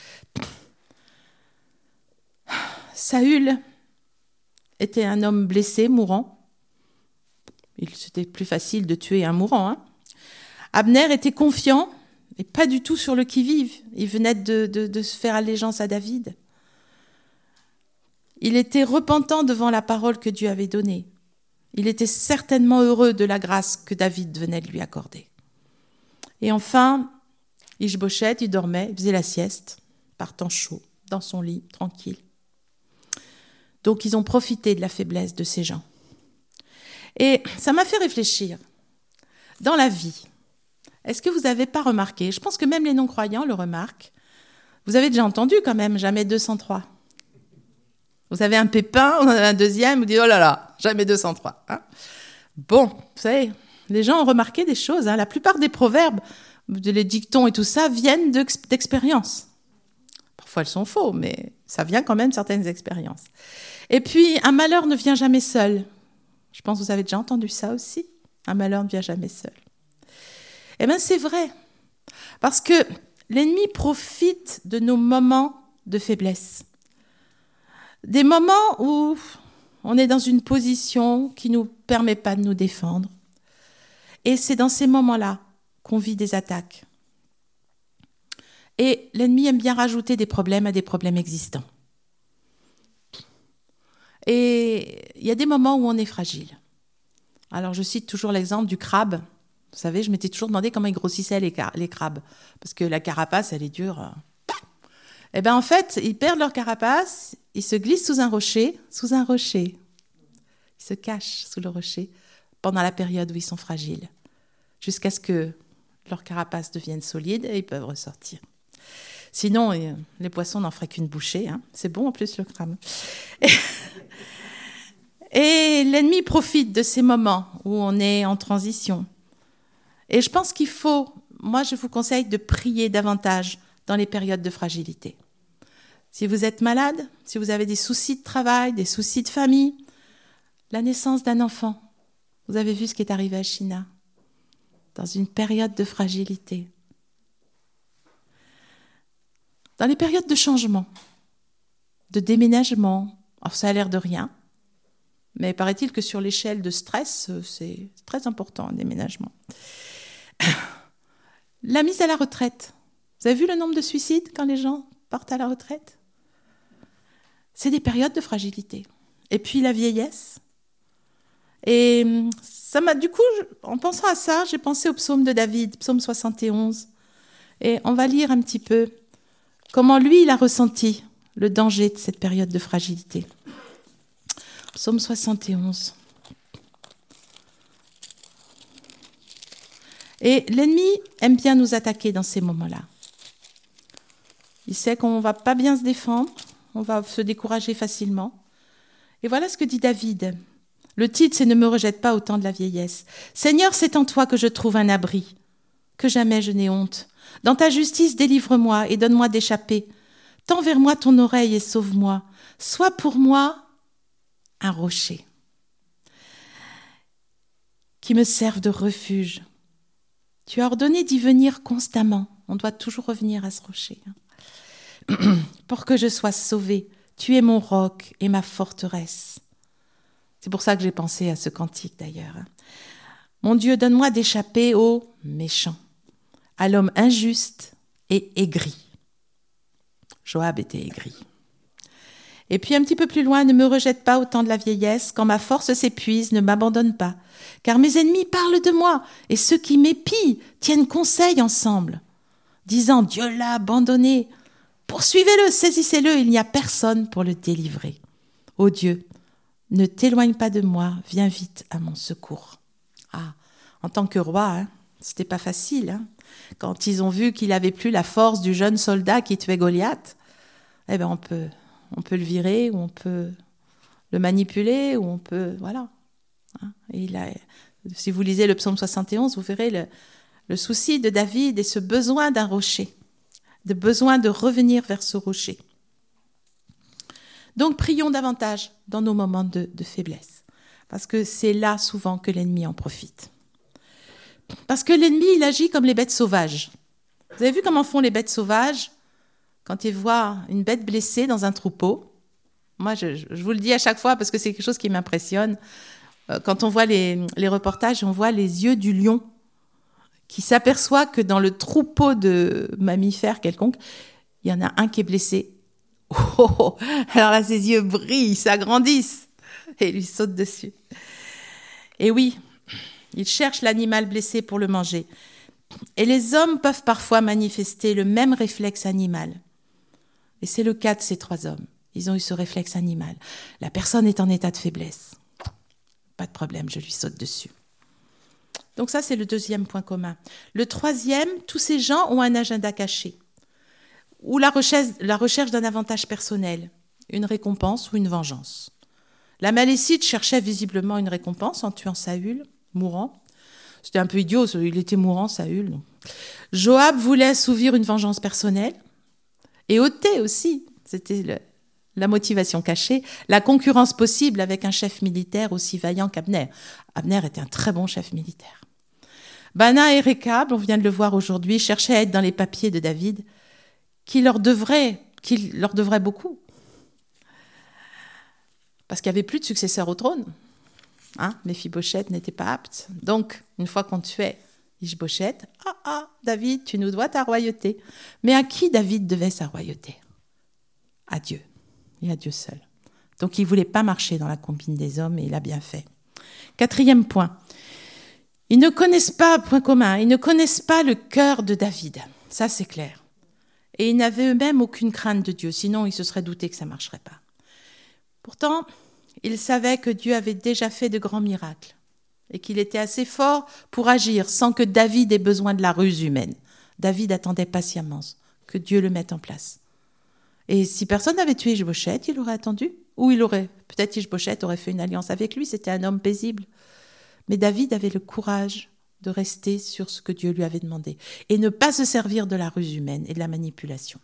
Saül était un homme blessé, mourant. Il, c'était plus facile de tuer un mourant. Hein. Abner était confiant et pas du tout sur le qui-vive. Il venait de, de, de se faire allégeance à David. Il était repentant devant la parole que Dieu avait donnée. Il était certainement heureux de la grâce que David venait de lui accorder. Et enfin, Ish-Boshet, il dormait, il faisait la sieste, par temps chaud, dans son lit, tranquille. Donc, ils ont profité de la faiblesse de ces gens. Et ça m'a fait réfléchir. Dans la vie, est-ce que vous n'avez pas remarqué, je pense que même les non-croyants le remarquent, vous avez déjà entendu quand même, jamais deux cent trois. Vous avez un pépin, on en a un deuxième, vous dites, oh là là, jamais deux cent trois. Hein. Bon, vous savez, les gens ont remarqué des choses. Hein. La plupart des proverbes, les dictons et tout ça, viennent d'expériences. Parfois, elles sont faux, mais ça vient quand même de certaines expériences. Et puis, un malheur ne vient jamais seul. Je pense que vous avez déjà entendu ça aussi. Un malheur ne vient jamais seul. Eh bien, c'est vrai. Parce que l'ennemi profite de nos moments de faiblesse. Des moments où on est dans une position qui ne nous permet pas de nous défendre. Et c'est dans ces moments-là qu'on vit des attaques. Et l'ennemi aime bien rajouter des problèmes à des problèmes existants. Et il y a des moments où on est fragile. Alors je cite toujours l'exemple du crabe. Vous savez, je m'étais toujours demandé comment ils grossissaient les, car- les crabes. Parce que la carapace, elle est dure. Eh bien en fait, ils perdent leur carapace, ils se glissent sous un rocher, sous un rocher. Ils se cachent sous le rocher pendant la période où ils sont fragiles. Jusqu'à ce que leur carapace devienne solide et ils peuvent ressortir. Sinon, les poissons n'en feraient qu'une bouchée. Hein. C'est bon en plus le crabe. Et, et l'ennemi profite de ces moments où on est en transition. Et je pense qu'il faut, moi je vous conseille de prier davantage dans les périodes de fragilité. Si vous êtes malade, si vous avez des soucis de travail, des soucis de famille, la naissance d'un enfant, vous avez vu ce qui est arrivé à China, dans une période de fragilité. Dans les périodes de changement, de déménagement, alors ça a l'air de rien, mais paraît-il que sur l'échelle de stress, c'est très important un déménagement. La mise à la retraite. Vous avez vu le nombre de suicides quand les gens partent à la retraite ? C'est des périodes de fragilité. Et puis la vieillesse. Et ça m'a, du coup, en pensant à ça, j'ai pensé au psaume de David, psaume soixante et onze. Et on va lire un petit peu comment lui, il a ressenti le danger de cette période de fragilité. Psaume soixante et onze. Et l'ennemi aime bien nous attaquer dans ces moments-là. Il sait qu'on ne va pas bien se défendre, on va se décourager facilement. Et voilà ce que dit David. Le titre, c'est « Ne me rejette pas au temps de la vieillesse ». « Seigneur, c'est en toi que je trouve un abri, que jamais je n'ai honte. Dans ta justice, délivre-moi et donne-moi d'échapper. Tends vers moi ton oreille et sauve-moi. Sois pour moi un rocher qui me serve de refuge. Tu as ordonné d'y venir constamment. » On doit toujours revenir à ce rocher. Pour que je sois sauvé, tu es mon roc et ma forteresse. C'est pour ça que j'ai pensé à ce cantique d'ailleurs. Mon Dieu, donne-moi d'échapper aux méchants, à l'homme injuste et aigri. Joab était aigri. Et puis un petit peu plus loin, ne me rejette pas au temps de la vieillesse, quand ma force s'épuise, ne m'abandonne pas. Car mes ennemis parlent de moi, et ceux qui m'épient tiennent conseil ensemble, disant, Dieu l'a abandonné. Poursuivez-le, saisissez-le, il n'y a personne pour le délivrer. Ô Dieu, ne t'éloigne pas de moi, viens vite à mon secours. Ah, en tant que roi, hein, c'était pas facile. Hein. Quand ils ont vu qu'il avait plus la force du jeune soldat qui tuait Goliath, eh ben on peut, on peut le virer, ou on peut le manipuler, ou on peut, voilà. Hein. Et il a, si vous lisez le psaume soixante et onze, vous verrez le, le souci de David et ce besoin d'un rocher, de besoin de revenir vers ce rocher. Donc, prions davantage dans nos moments de, de faiblesse, parce que c'est là souvent que l'ennemi en profite. Parce que l'ennemi, il agit comme les bêtes sauvages. Vous avez vu comment font les bêtes sauvages quand ils voient une bête blessée dans un troupeau? Moi, je, je vous le dis à chaque fois parce que c'est quelque chose qui m'impressionne. Quand on voit les, les reportages, on voit les yeux du lion qui s'aperçoit que dans le troupeau de mammifères quelconque, il y en a un qui est blessé. Oh, oh, oh. Alors là, ses yeux brillent, s'agrandissent et il lui saute dessus. Et oui, il cherche l'animal blessé pour le manger. Et les hommes peuvent parfois manifester le même réflexe animal. Et c'est le cas de ces trois hommes. Ils ont eu ce réflexe animal. La personne est en état de faiblesse. Pas de problème, je lui saute dessus. Donc ça, c'est le deuxième point commun. Le troisième, tous ces gens ont un agenda caché, ou la recherche, la recherche d'un avantage personnel, une récompense ou une vengeance. La Malécite cherchait visiblement une récompense en tuant Saül, mourant. C'était un peu idiot, il était mourant, Saül. Donc. Joab voulait assouvir une vengeance personnelle, et ôter aussi, c'était le, la motivation cachée, la concurrence possible avec un chef militaire aussi vaillant qu'Abner. Abner était un très bon chef militaire. Bana et Récab, on vient de le voir aujourd'hui, cherchaient à être dans les papiers de David, qui leur devrait, qui leur devrait beaucoup. Parce qu'il n'y avait plus de successeur au trône. Hein, Méphibosheth n'était pas apte. Donc, une fois qu'on tuait Ishbosheth, ah ah, David, tu nous dois ta royauté. Mais à qui David devait sa royauté? À Dieu, et à Dieu seul. Donc, il ne voulait pas marcher dans la combine des hommes, et il a bien fait. Quatrième point. Ils ne connaissent pas, point commun, ils ne connaissent pas le cœur de David. Ça, c'est clair. Et ils n'avaient eux-mêmes aucune crainte de Dieu, sinon ils se seraient doutés que ça ne marcherait pas. Pourtant, ils savaient que Dieu avait déjà fait de grands miracles et qu'il était assez fort pour agir sans que David ait besoin de la ruse humaine. David attendait patiemment que Dieu le mette en place. Et si personne n'avait tué Ishbosheth, il aurait attendu. Ou il aurait, peut-être Ishbosheth aurait fait une alliance avec lui, c'était un homme paisible. Mais David avait le courage de rester sur ce que Dieu lui avait demandé et ne pas se servir de la ruse humaine et de la manipulation.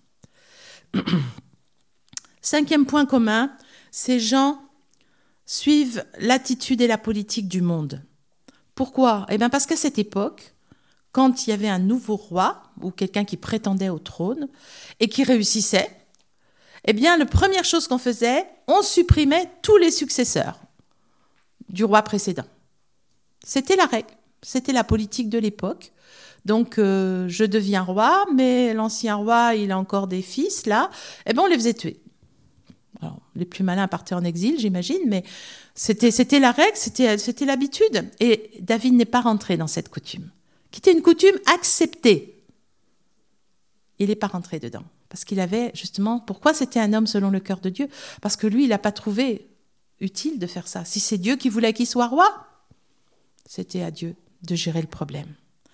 Cinquième point commun, ces gens suivent l'attitude et la politique du monde. Pourquoi ? Eh bien parce qu'à cette époque, quand il y avait un nouveau roi ou quelqu'un qui prétendait au trône et qui réussissait, eh bien la première chose qu'on faisait, on supprimait tous les successeurs du roi précédent. C'était la règle, c'était la politique de l'époque. Donc, euh, je deviens roi, mais l'ancien roi, il a encore des fils, là. Eh bien, on les faisait tuer. Alors, les plus malins partaient en exil, j'imagine, mais c'était, c'était la règle, c'était, c'était l'habitude. Et David n'est pas rentré dans cette coutume, qui était une coutume acceptée. Il n'est pas rentré dedans, parce qu'il avait, justement, pourquoi c'était un homme selon le cœur de Dieu ? Parce que lui, il n'a pas trouvé utile de faire ça. Si c'est Dieu qui voulait qu'il soit roi, c'était à Dieu de gérer le problème.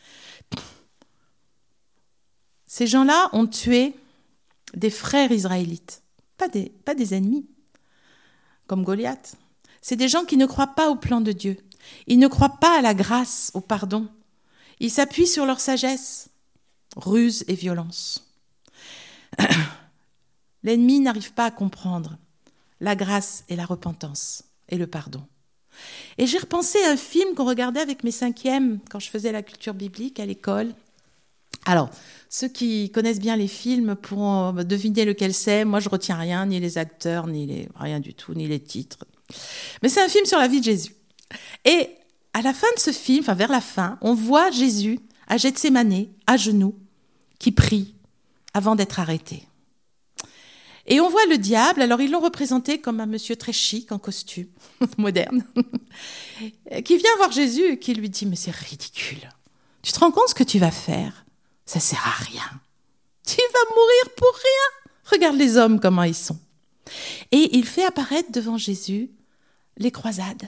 Ces gens-là ont tué des frères israélites, pas des, pas des ennemis, comme Goliath. C'est des gens qui ne croient pas au plan de Dieu. Ils ne croient pas à la grâce, au pardon. Ils s'appuient sur leur sagesse, ruse et violence. L'ennemi n'arrive pas à comprendre la grâce et la repentance et le pardon. Et j'ai repensé à un film qu'on regardait avec mes cinquièmes quand je faisais la culture biblique à l'école. Alors, ceux qui connaissent bien les films pourront deviner lequel c'est. Moi, je retiens rien, ni les acteurs, ni les rien du tout, ni les titres. Mais c'est un film sur la vie de Jésus. Et à la fin de ce film, enfin vers la fin, on voit Jésus à Gethsémanée, à genoux, qui prie avant d'être arrêté. Et on voit le diable, alors ils l'ont représenté comme un monsieur très chic, en costume, moderne, qui vient voir Jésus et qui lui dit « Mais c'est ridicule, tu te rends compte ce que tu vas faire ? Ça sert à rien. Tu vas mourir pour rien. Regarde les hommes, comment ils sont. » Et il fait apparaître devant Jésus les croisades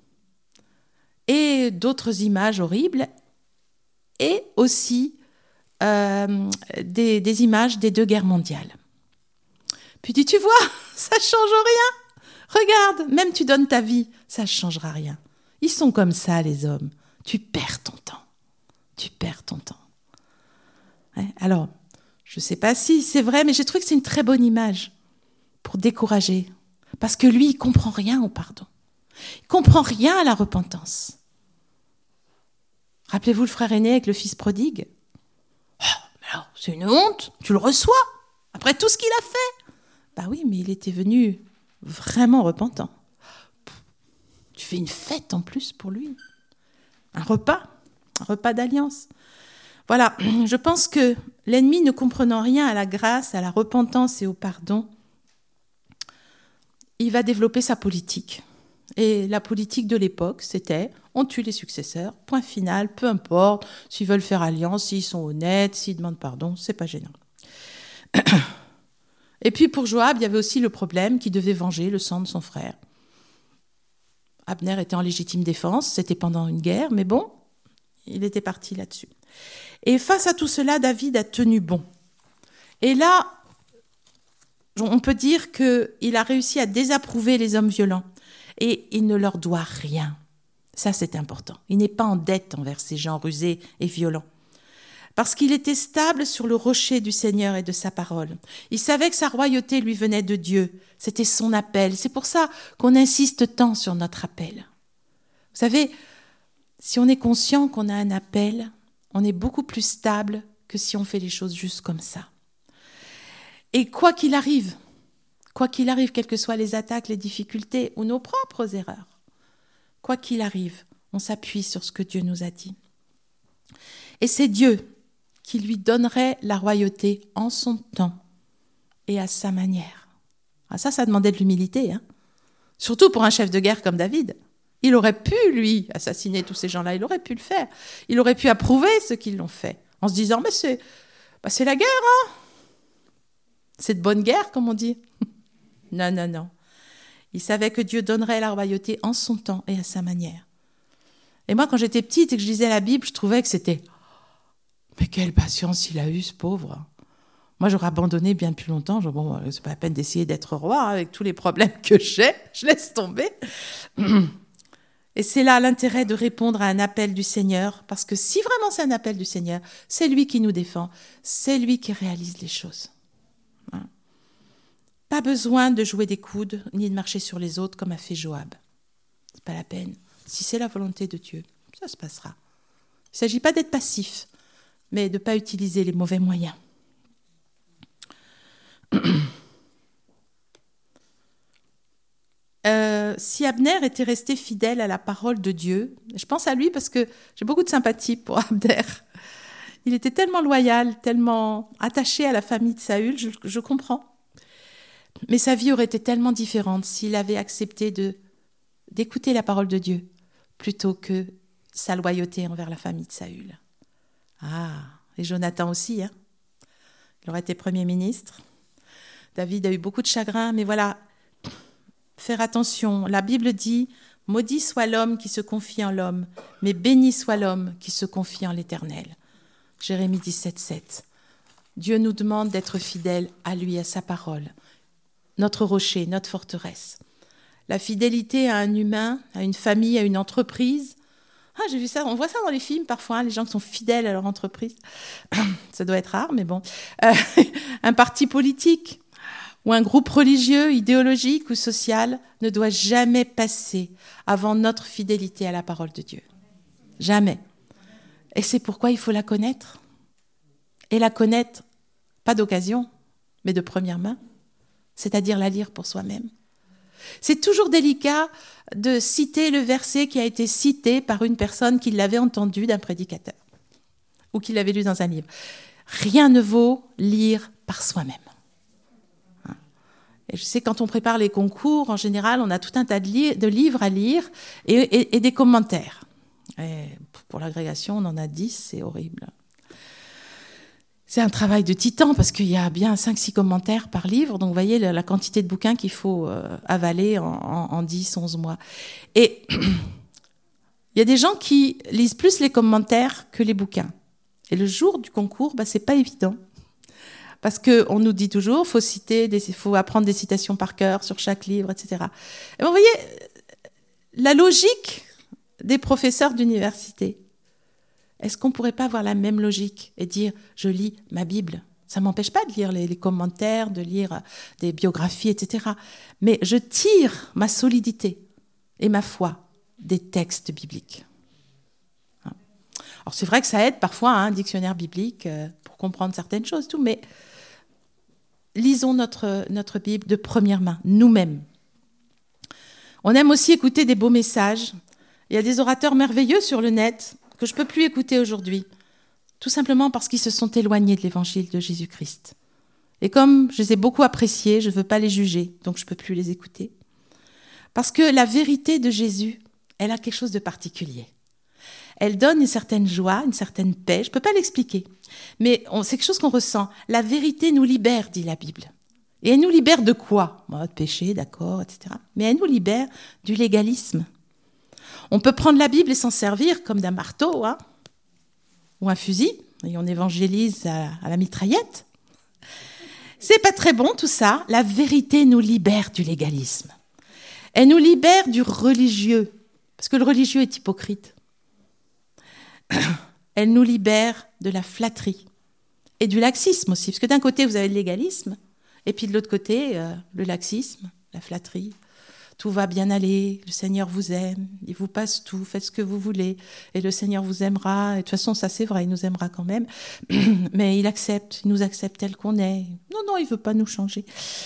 et d'autres images horribles et aussi euh, des, des images des deux guerres mondiales. Puis il dit, tu vois, ça change rien. Regarde, même tu donnes ta vie, ça ne changera rien. Ils sont comme ça, les hommes. Tu perds ton temps. Tu perds ton temps. Ouais, alors, je ne sais pas si c'est vrai, mais j'ai trouvé que c'est une très bonne image pour décourager. Parce que lui, il ne comprend rien au pardon. Il ne comprend rien à la repentance. Rappelez-vous le frère aîné avec le fils prodigue. Oh, mais alors, c'est une honte, tu le reçois, après tout ce qu'il a fait. Bah oui, mais il était venu vraiment repentant. Tu fais une fête en plus pour lui. Un repas, un repas d'alliance. Voilà, je pense que l'ennemi, ne comprenant rien à la grâce, à la repentance et au pardon, il va développer sa politique. Et la politique de l'époque, c'était on tue les successeurs, point final, peu importe s'ils veulent faire alliance, s'ils sont honnêtes, s'ils demandent pardon, c'est pas gênant. Et puis pour Joab, il y avait aussi le problème qu'il devait venger le sang de son frère. Abner était en légitime défense, c'était pendant une guerre, mais bon, il était parti là-dessus. Et face à tout cela, David a tenu bon. Et là, on peut dire qu'il a réussi à désapprouver les hommes violents. Et il ne leur doit rien. Ça, c'est important. Il n'est pas en dette envers ces gens rusés et violents. Parce qu'il était stable sur le rocher du Seigneur et de sa parole. Il savait que sa royauté lui venait de Dieu. C'était son appel. C'est pour ça qu'on insiste tant sur notre appel. Vous savez, si on est conscient qu'on a un appel, on est beaucoup plus stable que si on fait les choses juste comme ça. Et quoi qu'il arrive, quoi qu'il arrive, quelles que soient les attaques, les difficultés ou nos propres erreurs, quoi qu'il arrive, on s'appuie sur ce que Dieu nous a dit. Et c'est Dieu qui lui donnerait la royauté en son temps et à sa manière. Ah, ça, ça demandait de l'humilité, hein. Surtout pour un chef de guerre comme David. Il aurait pu, lui, assassiner tous ces gens-là, il aurait pu le faire. Il aurait pu approuver ceux qui l'ont fait, en se disant, mais c'est, bah c'est la guerre, hein. C'est de bonne guerre, comme on dit. Non, non, non. Il savait que Dieu donnerait la royauté en son temps et à sa manière. Et moi, quand j'étais petite et que je lisais la Bible, je trouvais que c'était... Mais quelle patience il a eu, ce pauvre. Moi, j'aurais abandonné bien plus longtemps. Genre, bon, c'est pas la peine d'essayer d'être roi hein, avec tous les problèmes que j'ai. Je laisse tomber. Et c'est là l'intérêt de répondre à un appel du Seigneur, parce que si vraiment c'est un appel du Seigneur, c'est lui qui nous défend, c'est lui qui réalise les choses. Hein. Pas besoin de jouer des coudes, ni de marcher sur les autres comme a fait Joab. C'est pas la peine. Si c'est la volonté de Dieu, ça se passera. Il ne s'agit pas d'être passif, mais de ne pas utiliser les mauvais moyens. Euh, si Abner était resté fidèle à la parole de Dieu, je pense à lui parce que j'ai beaucoup de sympathie pour Abner. Il était tellement loyal, tellement attaché à la famille de Saül, je, je comprends. Mais sa vie aurait été tellement différente s'il avait accepté de, d'écouter la parole de Dieu plutôt que sa loyauté envers la famille de Saül. Ah, et Jonathan aussi, hein. Il aurait été Premier ministre. David a eu beaucoup de chagrin, mais voilà, faire attention. La Bible dit « Maudit soit l'homme qui se confie en l'homme, mais béni soit l'homme qui se confie en l'Éternel. » Jérémie dix-sept, sept. Dieu nous demande d'être fidèles à lui, à sa parole. Notre rocher, notre forteresse. La fidélité à un humain, à une famille, à une entreprise. Ah, j'ai vu ça, on voit ça dans les films parfois, hein, les gens qui sont fidèles à leur entreprise. Ça doit être rare, mais bon. Euh, un parti politique ou un groupe religieux, idéologique ou social ne doit jamais passer avant notre fidélité à la parole de Dieu. Jamais. Et c'est pourquoi il faut la connaître. Et la connaître, pas d'occasion, mais de première main. C'est-à-dire la lire pour soi-même. C'est toujours délicat de citer le verset qui a été cité par une personne qui l'avait entendu d'un prédicateur ou qui l'avait lu dans un livre. Rien ne vaut lire par soi-même. Et je sais, quand on prépare les concours, en général, on a tout un tas de, li- de livres à lire et, et, et des commentaires. Et pour l'agrégation, on en a dix, c'est horrible. C'est un travail de titan parce qu'il y a bien cinq six commentaires par livre. Donc, vous voyez la, la quantité de bouquins qu'il faut euh, avaler en, en, en dix, onze mois. Et il y a des gens qui lisent plus les commentaires que les bouquins. Et le jour du concours, bah, c'est pas évident. Parce qu'on nous dit toujours, il faut citer, il faut apprendre des citations par cœur sur chaque livre, et cetera. Et vous voyez, la logique des professeurs d'université, est-ce qu'on ne pourrait pas avoir la même logique et dire « je lis ma Bible ». Ça ne m'empêche pas de lire les, les commentaires, de lire des biographies, et cetera. Mais je tire ma solidité et ma foi des textes bibliques. Alors c'est vrai que ça aide parfois hein, un dictionnaire biblique pour comprendre certaines choses, tout, mais lisons notre, notre Bible de première main, nous-mêmes. On aime aussi écouter des beaux messages. Il y a des orateurs merveilleux sur le net que je ne peux plus écouter aujourd'hui, tout simplement parce qu'ils se sont éloignés de l'évangile de Jésus-Christ. Et comme je les ai beaucoup appréciés, je ne veux pas les juger, donc je ne peux plus les écouter. Parce que la vérité de Jésus, elle a quelque chose de particulier. Elle donne une certaine joie, une certaine paix, je ne peux pas l'expliquer, mais on, c'est quelque chose qu'on ressent. La vérité nous libère, dit la Bible. Et elle nous libère de quoi ? Bon, de péché, d'accord, et cetera. Mais elle nous libère du légalisme. On peut prendre la Bible et s'en servir comme d'un marteau, hein, ou un fusil, et on évangélise à, à la mitraillette. C'est pas très bon tout ça. La vérité nous libère du légalisme. Elle nous libère du religieux, parce que le religieux est hypocrite. Elle nous libère de la flatterie et du laxisme aussi, parce que d'un côté vous avez le légalisme, et puis de l'autre côté euh, le laxisme, la flatterie. tout va bien aller, le Seigneur vous aime, il vous passe tout, faites ce que vous voulez, et le Seigneur vous aimera. Et de toute façon, ça c'est vrai, il nous aimera quand même, mais il accepte, il nous accepte tel qu'on est. Non, non, il ne veut pas nous changer.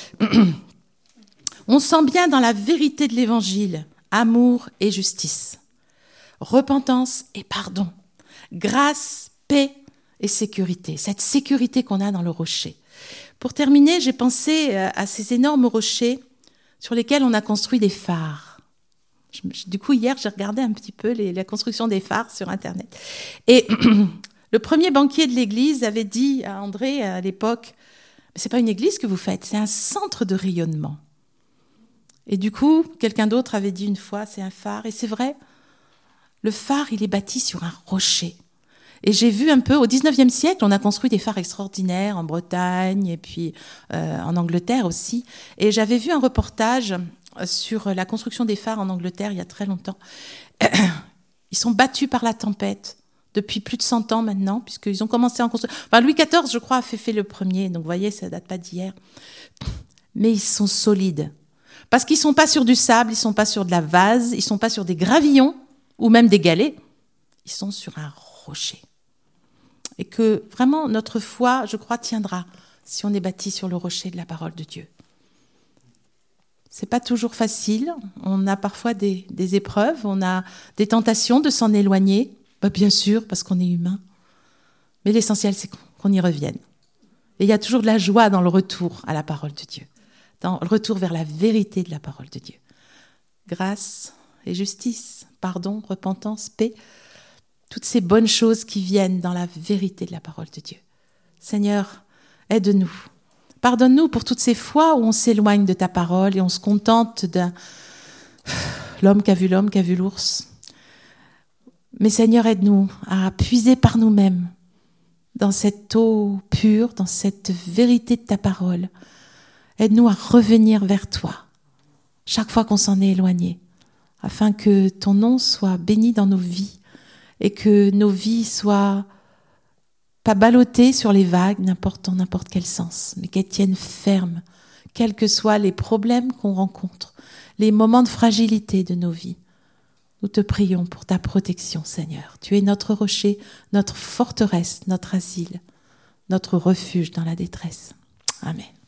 On sent bien dans la vérité de l'Évangile, amour et justice, repentance et pardon, grâce, paix et sécurité, cette sécurité qu'on a dans le rocher. Pour terminer, j'ai pensé à ces énormes rochers sur lesquels on a construit des phares. Du coup, hier, j'ai regardé un petit peu les, la construction des phares sur Internet. Et le premier banquier de l'église avait dit à André, à l'époque, « C'est pas une église que vous faites, c'est un centre de rayonnement. » Et du coup, quelqu'un d'autre avait dit une fois, « C'est un phare. » Et c'est vrai, le phare, il est bâti sur un rocher. Et j'ai vu un peu, au dix-neuvième siècle, on a construit des phares extraordinaires en Bretagne et puis euh, en Angleterre aussi. Et j'avais vu un reportage sur la construction des phares en Angleterre il y a très longtemps. Ils sont battus par la tempête depuis plus de cent ans maintenant, puisqu'ils ont commencé à en construire. Enfin, Louis quatorze, je crois, a fait, fait le premier. Donc, vous voyez, ça ne date pas d'hier. Mais ils sont solides. Parce qu'ils ne sont pas sur du sable, ils ne sont pas sur de la vase, ils ne sont pas sur des gravillons ou même des galets. Ils sont sur un rocher. Et que vraiment notre foi, je crois, tiendra si on est bâti sur le rocher de la parole de Dieu. C'est pas toujours facile, on a parfois des, des épreuves, on a des tentations de s'en éloigner, bah bien sûr, parce qu'on est humain. Mais l'essentiel, c'est qu'on y revienne. Et il y a toujours de la joie dans le retour à la parole de Dieu, dans le retour vers la vérité de la parole de Dieu. Grâce et justice, pardon, repentance, paix, toutes ces bonnes choses qui viennent dans la vérité de la parole de Dieu. Seigneur, aide-nous. Pardonne-nous pour toutes ces fois où on s'éloigne de ta parole et on se contente d'un l'homme qui a vu l'homme, qui a vu l'ours. Mais Seigneur, aide-nous à puiser par nous-mêmes dans cette eau pure, dans cette vérité de ta parole. Aide-nous à revenir vers toi chaque fois qu'on s'en est éloigné, afin que ton nom soit béni dans nos vies et que nos vies soient pas ballottées sur les vagues, n'importe en n'importe quel sens, mais qu'elles tiennent ferme, quels que soient les problèmes qu'on rencontre, les moments de fragilité de nos vies. Nous te prions pour ta protection, Seigneur. Tu es notre rocher, notre forteresse, notre asile, notre refuge dans la détresse. Amen.